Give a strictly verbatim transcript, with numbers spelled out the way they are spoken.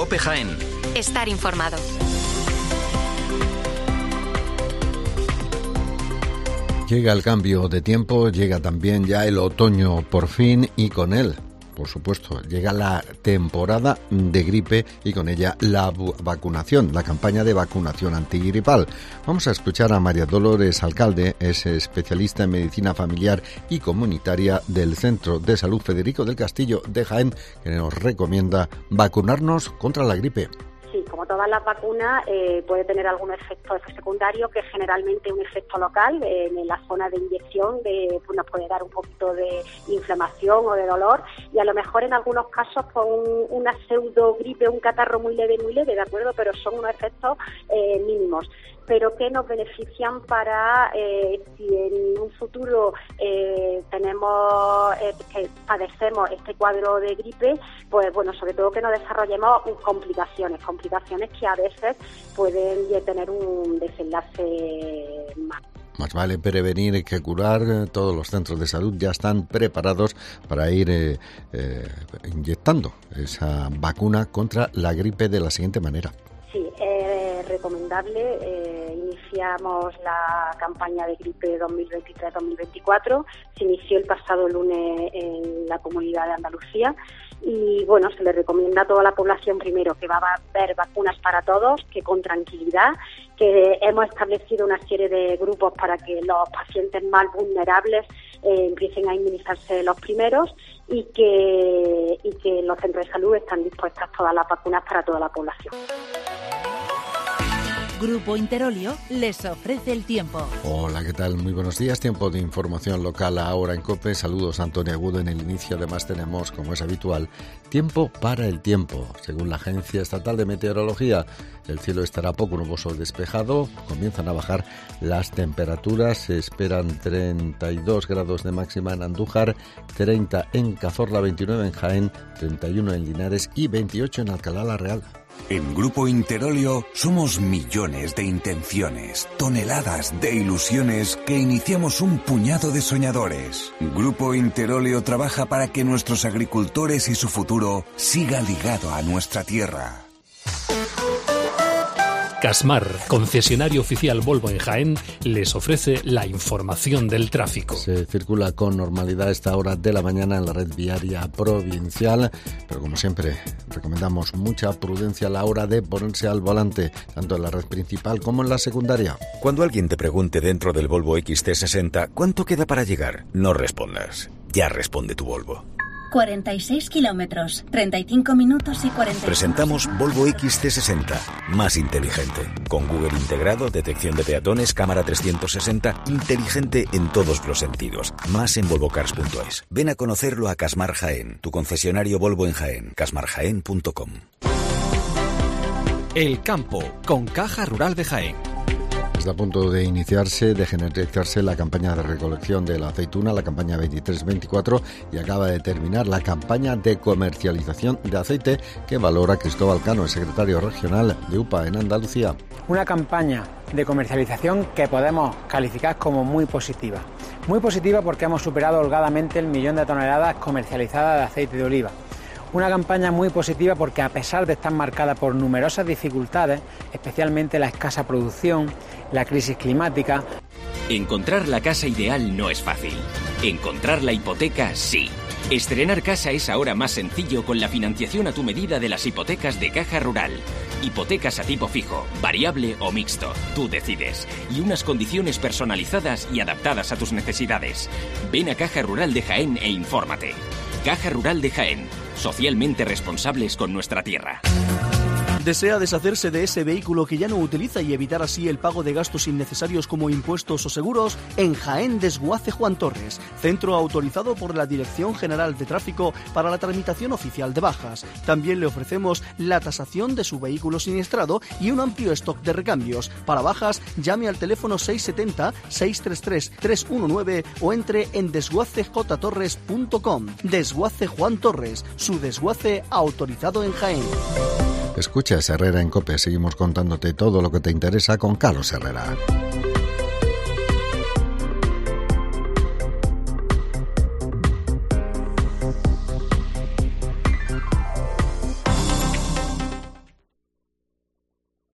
COPE Jaén. Estar informado. Llega el cambio de tiempo, llega también ya el otoño por fin y con él, por supuesto, llega la temporada de gripe y con ella la vacunación, la campaña de vacunación antigripal. Vamos a escuchar a María Dolores Alcalde, es especialista en medicina familiar y comunitaria del Centro de Salud Federico del Castillo de Jaén, que nos recomienda vacunarnos contra la gripe. Sí, como todas las vacunas, eh, puede tener algún efecto secundario, que es generalmente un efecto local eh, en la zona de inyección, de, pues nos puede dar un poquito de inflamación o de dolor, y a lo mejor en algunos casos pues un, una pseudo gripe, un catarro muy leve, muy leve, ¿de acuerdo? Pero son unos efectos eh, mínimos, pero que nos benefician para eh, si en un futuro eh, tenemos eh, que padecemos este cuadro de gripe, pues bueno, sobre todo que no desarrollemos complicaciones, complicaciones que a veces pueden tener un desenlace mal. Más vale prevenir que curar. Todos los centros de salud ya están preparados para ir eh, eh, inyectando esa vacuna contra la gripe de la siguiente manera. Sí, es recomendable. Eh, iniciamos la campaña de gripe dos mil veintitrés dos mil veinticuatro. Se inició el pasado lunes en la Comunidad de Andalucía. Y bueno, se le recomienda a toda la población primero que va a haber vacunas para todos, que con tranquilidad, que hemos establecido una serie de grupos para que los pacientes más vulnerables eh, empiecen a inmunizarse los primeros y que, y que los centros de salud están dispuestas todas las vacunas para toda la población. Grupo Interolio les ofrece el tiempo. Hola, ¿qué tal? Muy buenos días. Tiempo de información local ahora en COPE. Saludos, Antonio Agudo. En el inicio además tenemos, como es habitual, tiempo para el tiempo. Según la Agencia Estatal de Meteorología, el cielo estará poco nuboso o despejado. Comienzan a bajar las temperaturas. Se esperan treinta y dos grados de máxima en Andújar, treinta en Cazorla, veintinueve en Jaén, treinta y uno en Linares y veintiocho en Alcalá la Real. En Grupo Interolio somos millones de intenciones, toneladas de ilusiones que iniciamos un puñado de soñadores. Grupo Interolio trabaja para que nuestros agricultores y su futuro siga ligado a nuestra tierra. Casmar, concesionario oficial Volvo en Jaén, les ofrece la información del tráfico. Se circula con normalidad a esta hora de la mañana en la red viaria provincial, pero como siempre recomendamos mucha prudencia a la hora de ponerse al volante, tanto en la red principal como en la secundaria. Cuando alguien te pregunte dentro del Volvo X C sesenta ¿cuánto queda para llegar? No respondas, ya responde tu Volvo. cuarenta y seis kilómetros, treinta y cinco minutos y cuarenta. Presentamos Volvo X C sesenta, más inteligente. Con Google integrado, detección de peatones, cámara trescientos sesenta, inteligente en todos los sentidos. Más en volvo cars punto es. Ven a conocerlo a Casmar Jaén, tu concesionario Volvo en Jaén, casmar jaén punto com. El campo, con Caja Rural de Jaén. Está a punto de iniciarse, de generalizarse la campaña de recolección de la aceituna, la campaña veintitrés veinticuatro, y acaba de terminar la campaña de comercialización de aceite que valora Cristóbal Cano, el secretario regional de U P A en Andalucía. Una campaña de comercialización que podemos calificar como muy positiva. Muy positiva porque hemos superado holgadamente el millón de toneladas comercializadas de aceite de oliva. Una campaña muy positiva porque, a pesar de estar marcada por numerosas dificultades, especialmente la escasa producción, la crisis climática. Encontrar la casa ideal no es fácil. Encontrar la hipoteca, sí. Estrenar casa es ahora más sencillo con la financiación a tu medida de las hipotecas de Caja Rural. Hipotecas a tipo fijo, variable o mixto, tú decides. Y unas condiciones personalizadas y adaptadas a tus necesidades. Ven a Caja Rural de Jaén e infórmate. Caja Rural de Jaén, socialmente responsables con nuestra tierra. ¿Desea deshacerse de ese vehículo que ya no utiliza y evitar así el pago de gastos innecesarios como impuestos o seguros? En Jaén Desguace Juan Torres, centro autorizado por la Dirección General de Tráfico para la tramitación oficial de bajas. También le ofrecemos la tasación de su vehículo siniestrado y un amplio stock de recambios. Para bajas, llame al teléfono seis siete cero, seis tres tres, tres uno nueve o entre en desguace j torres punto com. Desguace Juan Torres, su desguace autorizado en Jaén. Escuchas Herrera en COPE, seguimos contándote todo lo que te interesa con Carlos Herrera.